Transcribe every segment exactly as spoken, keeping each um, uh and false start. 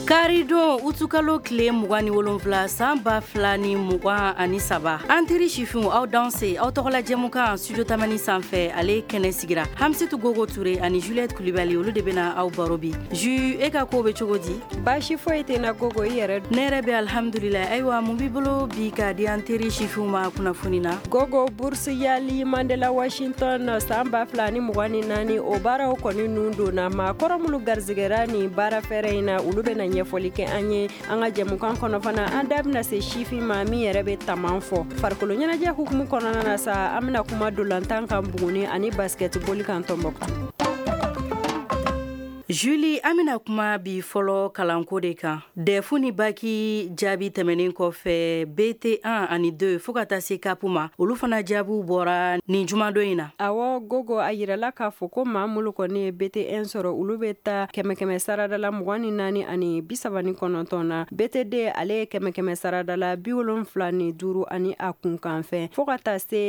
Karidon utukalo kile mugani wolonfla samba flani mugan ani saba anteri chiffon aw danse aw togola jemukan studio tamani sanfɛ ale kɛnɛ sigira Hamsitu Gogo Touré ani Juliette Coulibaly olu de bena aw barobi ju e ka ko be cogo di bashi foyi tɛ na Gogo i yɛrɛ ne yɛrɛ be alhamdulillah aywa mun bi bolo bi ka di anteri chiffon ma kunnafoni na Gogo bourse yali Mandela Washington samba flani mugani nani o baaraw kɔni nun donna ma kɔrɔmulu garzigɛra ni baara fɛrɛ in na olu bena ɲɛfɔli kɛ an ye an ka jɛmukan kɔnɔ fana an da bena se sifin ma min yɛrɛ be taman fɔ farikolo ɲɛnajɛ hukumu kɔnɔna na sa an bena kuma dolantan kan buguni ani basketboli kan Tɔnbɔkutu. Julie amina kuma bi fɔlɔ kalanko de kan defu ni baki jaabi tɛmɛnen kɔfɛ B T un ani deux fo ka taa se kapu ma olu fana jaabiw bɔra nin jumadon in na awɔ Gogo a yirala k'a fɔ ko maa mulu kɔni ye B T un sɔrɔ olu be taa kɛmɛ kɛmɛ saradala mugan ni naani ani bisaba ni kɔnɔntɔn na B T D ale ye kɛmɛ kɛmɛ saradala bi wolonfila ni duuru ani a kunkan fɛ fo ka taa se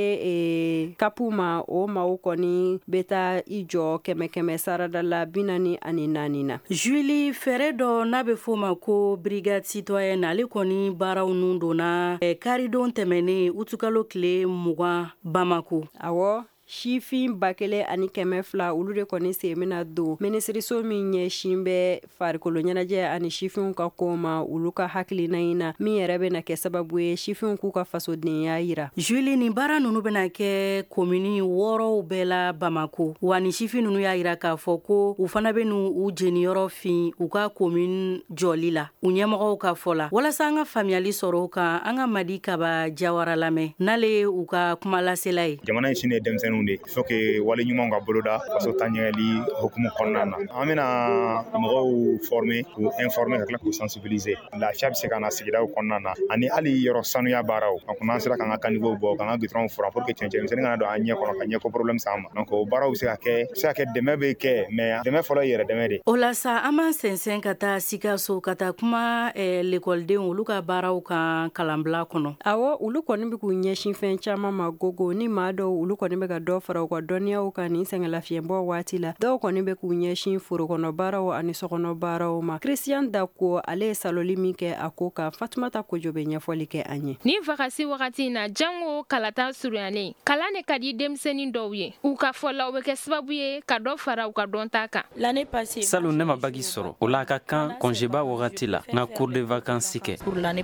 e, kapu ma o maaw kɔni be taa i jɔ kɛmɛ kɛmɛ saradala bi naani ani naani na Julie fɛrɛ dɔ n'a be fɔ ma ko brigade citoyenne ale kɔni baaraw nun donna eh, karidon tɛmɛnen utukalo kile mugan Bamako awɔ sifin ba kelen ani kɛmɛ fila olu de kɔni sen bena don minisiriso min ɲɛsin bɛ farikolo ɲɛnajɛ ani sifinw ka ko ma olu ka hakilina yi na min yɛrɛ bena kɛ sababu ye sifinw k'u ka fasodenya yira Julie nin baara nunu bena kɛ komini wɔɔrɔw bɛɛ la Bamako wa ni sifin nunu y'a yira k'a fɔ ko u fana benu u jeniyɔrɔ fin u ka komini jɔli la u ɲɛmɔgɔw ka fɔ la walasa an ka faamuyali sɔrɔ u kan an ka Madi Kaba Jawara lamɛn n'ale u ka kumalasela ye jamana sini ye denmisɛnninw de faut que wale ɲumanw ka boloda faso taɲɛli hukumu kɔnɔna na an bena mɔgɔw former k'u informer ka tila k'u sensibiliser lafiya be se ka na sigidaw kɔnɔna na ani hali yɔrɔ sanuya baaraw donc n'an sera k'an ka kanivew bɔ k'an ka gitɔrɔnw furan pour que cɛncɛnmisɛnnin kana don an ɲɛ kɔnɔ ka ɲɛko problème s'an ma donc o baaraw be se ka kɛ se ka kɛ dɛmɛ be kɛ mais dɛmɛ fɔlɔ yɛrɛ dɛmɛ de o la sa an b'an sɛnsɛn ka taa Sikaso ka taa kuma eh, lekɔldenw olu ka baaraw kan kalanbila kɔnɔ awɔ olu kɔni be k'u ɲɛsin fɛn caman ma Gogo ni maa dɔw olu kɔni be ka dɔ fara u ka dɔnniyaw kan nin sɛngɛlafiɲɛbɔ waati la dɔw kɔni be k'u ɲɛsin forokɔnɔ baaraw ani sɔkɔnɔ baaraw ma Christian Dako ale ye saloli min kɛ a ko kan Fatumata Kojo be ɲɛfɔli kɛ an ye ni vakasi wagati na jango kalata surunyalen kalan ne ka di denmisɛnnin dɔw ye u ka fɔla u be kɛ sababu ye ka dɔ fara u ka dɔnta kan salu ne ma bagi sɔrɔ o la ka kan kɔnjeba wagati la n ka cours de vacances kɛ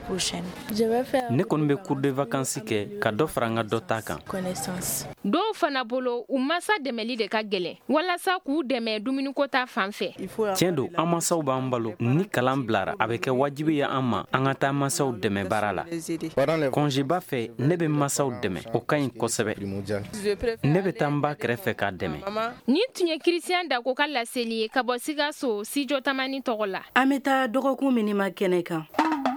ne kɔni be cours de vacances kɛ ka dɔ fara n ka dɔta kan dɔw fana bolo u masa dɛmɛli de ka gɛlɛn walasa k'u dɛmɛ dumuniko ta fan fɛ tiɲɛ don an masaw b'an balo ni kalan bilara a bɛ kɛ wajibi ye an ma an ka taa masaw dɛmɛ baara la kɔnjeba fɛ ne be masaw dɛmɛ o ka ɲi kosɛbɛ ne be taa n ba kɛrɛfɛ k'a dɛmɛ nin tun ye Christian Dako ka laseli ye ka bɔ Sikaso Sijo Tamani tɔgɔ la an be taa dɔgɔkun minima kɛnɛ kan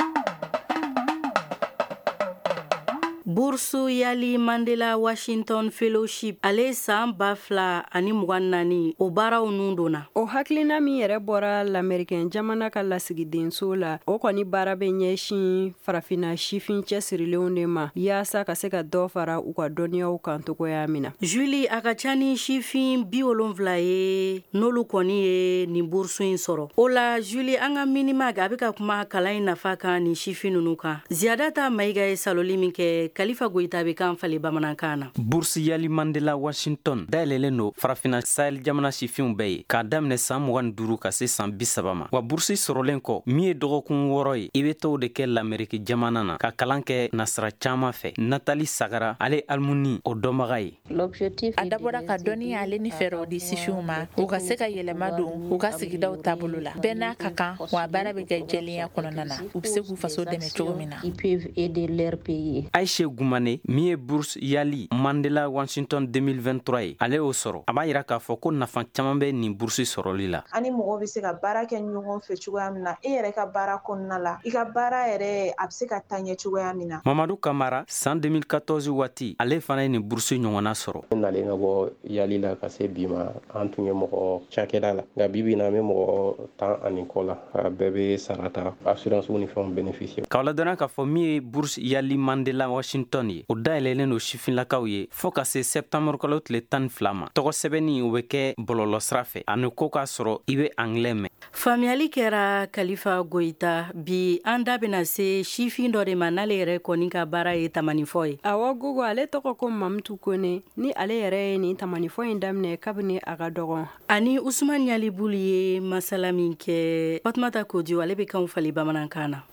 Bursu yali Mandela Washington Fellowship ale san ba fila ani mugan naani o baaraw nun donna o hakilina min yɛrɛ bɔra lamɛrikɛn jamana ka lasigidenso la o kɔni baara be ɲɛsin farafina sifin cɛsirilenw de ma yaasa ka se ka dɔ fara u ka dɔnniyaw kan togoya min na Julie a ka ca ni sifin bi wolonfila ye n'olu kɔni ye nin bursu in sɔrɔ o la Julie an ka minima a be ka kuma kalan yi nafa kan ni sifin nunu kan Ziyadata Mayiga ye saloli min kɛ Kalifa Goyita be kan fali bamanankan na bourse yali Mandela Washington dayɛlɛlen no farafina Sahel jamana sifinw bɛɛ ye k'a daminɛ san mugan ni duuru ka se san bisaba ma wa bourse sɔrɔlen kɔ min ye dɔgɔkun wɔɔrɔ ye i be tɔw de kɛ l'Amérique jamana na ka kalan kɛ nasara caaman fɛ Nathalie Sagara ale Almuni o dɔnbaga ye a dabɔra ka dɔnniya ale ni fɛɛrɛw di sifinw ma u ka se ka yɛlɛma don u ka sigidaw taabolo la bɛɛ n'a ka kan wa baara be kɛ jɛlenya kɔnɔna na u be se k'u faso dɛmɛ cogo min na Aïche Goumane min ye bourse yali Mandela Washington deux mille vingt-trois ye ale y'o sɔrɔ a b'a yira k'a fɔ ko nafa caman bɛ nin bourse sɔrɔli la ani mɔgɔ be se ka baara kɛ ɲɔgɔn fɛ cogoya min na e yɛrɛ ka baara kɔnɔna la i ka baara yɛrɛ a be se ka taa ɲɛ cogoya min na Mamadou Kamara san deux mille quatorze waati ale fana ye nin bourse ɲɔgɔnna sɔrɔ nalen ka bɔ yali la ka se bi ma an tun ye mɔgɔ cakɛda la nka bibi na an be mɔgɔ tan ani kɔ la a bɛɛ be sarata assurance ni fɛnw bénéficier k'aw ladɔnna k'a fɔ min ye bourse yali Mandela Washington ye o dayɛlɛlen do sifinlakaw ye fɔɔ ka se septembre kalo tile tan ni fila ma tɔgɔ sɛbɛnni o be kɛ bɔlɔlɔ sira fɛ ani ko k'a sɔrɔ i be anglais mɛn faamuyali kɛra Kalifa Goyita. Bi an da bena se sifin dɔ de ma n'ale yɛrɛ kɔni ka baara ye tamanifɔ ye. Awɔ Gogo, ale tɔgɔ ko Mamutu Kone. Ni ale yɛrɛ ye nin tamanifɔ in daminɛ kabini a ka dɔgɔn. Ani Usman Yalibulu ye masala min kɛ. Fatumata Kojo ale bɛ kanw fali bamanankan na.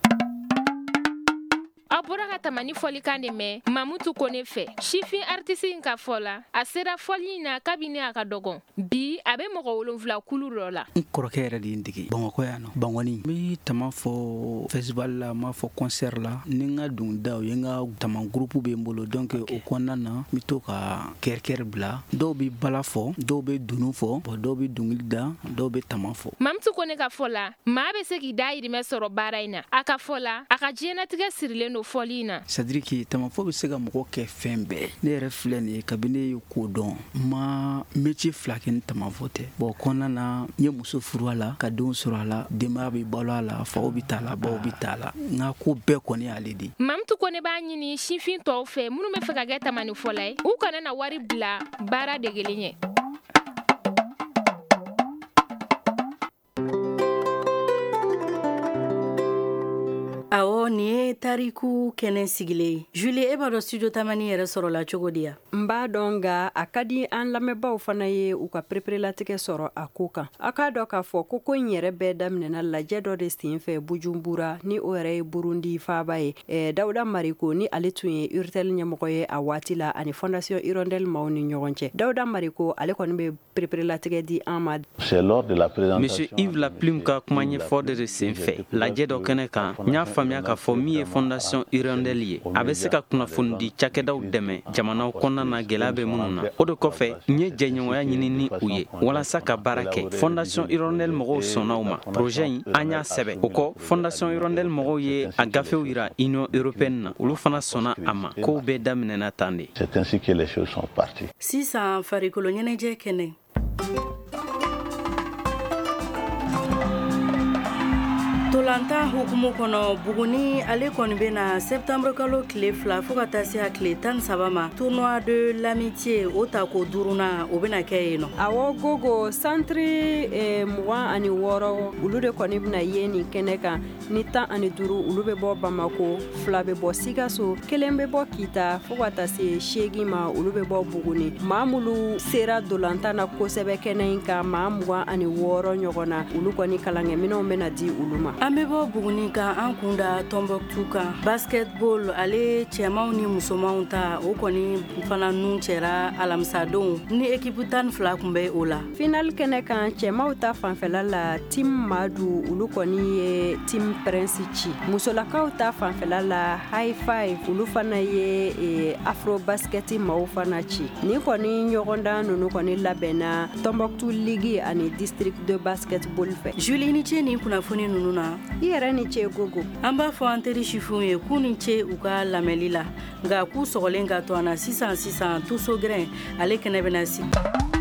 A bɔra ka tamani fɔlikan de mɛn Mamutu Kone fɛ. Sifin artiste in ka fɔ la, a sera fɔli in na kabini a ka dɔgɔn. Bi a bɛ mɔgɔ wolonfila kulu dɔ la. N kɔrɔkɛ yɛrɛ de ye n dege Bamakɔ yan nɔ. Bangɔni. N bɛ tama fɔ festival la, n b'a fɔ concert la. Ni n ka dɔnkilida o ye n ka tama groupe bɛ n bolo. Donc o kɔnɔna na n bɛ to ka kɛrikɛri bila. Dɔw bɛ bala fɔ, dɔw bɛ dunu fɔ, dɔw bɛ dɔnkili da, dɔw bɛ tama fɔ. Mamutu Kone ka fɔ la, maa bɛ se k'i dahirimɛ sɔrɔ baara in na. A ka fɔ la, a ka diɲɛnatigɛ sirilen don fɔli in na. C'est-à-dire que tamafɔ bɛ se ka mɔgɔ kɛ fɛn bɛɛ. Ne yɛrɛ filɛ nin ye kabini ne ye ko dɔn, n ma métier fila kɛ ni tamafɔ tɛ. Bon kɔnɔna na n ye muso furu a la, ka denw sɔrɔ a la, denbaya bɛ balo a la, faw bɛ t'a la, baw bɛ t'a la. N ka ko bɛɛ kɔni y'ale de. Mamutu Kone b'a ɲini sifin tɔw fɛ minnu bɛ fɛ ka kɛ tamanifɔla ye, u kana na wari bila baara degelen ye. Awɔ, nin ye tariku kɛnɛ sigilen ye. Julie, e b'a dɔn studio tamani yɛrɛ sɔrɔla cogo di ya? N b'a dɔn nga a ka di an lamɛnbaaw fana ye u ka pereperelatigɛ sɔrɔ a ko kan. A k'a dɔn k'a fɔ ko ko in yɛrɛ bɛɛ daminɛna lajɛ dɔ de sen fɛ Bujumbura ni o yɛrɛ ye Burundi faaba ye. Eh, Dawuda Mariko ni ale tun ye Urtel ɲɛmɔgɔ ye a waati la ani Fondation Hirondelle maaw ni ɲɔgɔn cɛ. Dawuda Mariko ale kɔni bɛ pereperelatigɛ di an ma. Monsieur Yves Laplume ka kuma ɲɛfɔ de sen fɛ lajɛ dɔ kɛnɛ kan n y'a faamuya k'a fɔ min ye Fondation Hirondelle ye a bɛ se ka kunnafoni di cakɛdaw dɛmɛ jamanaw kɔnɔna na gɛlɛya bɛ minnu na. O de kɔfɛ n ye jɛɲɔgɔnya ɲini ni u ye walasa ka baara kɛ. Fondation Hirondelle mɔgɔw sɔnna u ma. Projet in an y'a sɛbɛ. O kɔ Fondation Hirondelle mɔgɔw ye a gafew yira Union européenne na. Olu fana sɔnna a ma. Kow bɛɛ daminɛna tan de. C'est ainsi que les choses sont parties. Sisan farikolo ɲɛnajɛ kɛnɛ. Tolantan hukumu kɔnɔ Buguni ale kɔni bɛna septembre kalo tile fila fo ka taa se a tile tan ni saba ma tournoi de l'amitié o ta ko duruna o bɛna kɛ yen nɔ. Awɔ Gogo, centre eh, mugan ani wɔɔrɔ olu de kɔni bɛna ye nin kɛnɛ kan ni tan ani duuru olu bɛ bɔ Bamako, fila bɛ bɔ Sikaso, kelen bɛ bɔ Kita fo ka taa se seegin ma olu bɛ bɔ Buguni. Maa minnu sera dolantan na kosɛbɛ kɛnɛ in kan maa mugan ani wɔɔrɔ ɲɔgɔn na olu kɔni kalankɛminɛw bɛna di olu ma. An bɛ bɔ Buguni kan an kun da Tombouctou kan. Basketball ale cɛmanw ni musomanw ta o kɔni fana nun cɛra alamisadenw ni équipe tan ni fila kun bɛ o la. Final kɛnɛ kan cɛmanw ta fanfɛla la Team Madu olu kɔni ye Team Prince ci. Musolakaw ta fanfɛla la High Five olu fana ye e, Afro Basket maaw fana ci. Ni kɔni ɲɔgɔndan ninnu kɔni labɛnna Tombouctou Ligue ani District de Basketball fɛ. Julie ni ce nin kunnafoni ninnu na. I yɛrɛ ni ce Gogo. An b'a fɔ an teri sifinw ye k'u ni ce u ka lamɛnli la nka k'u sɔgɔlen ka to an na sisan sisan tuso gɛrɛn ale kɛnɛ bɛna sigi.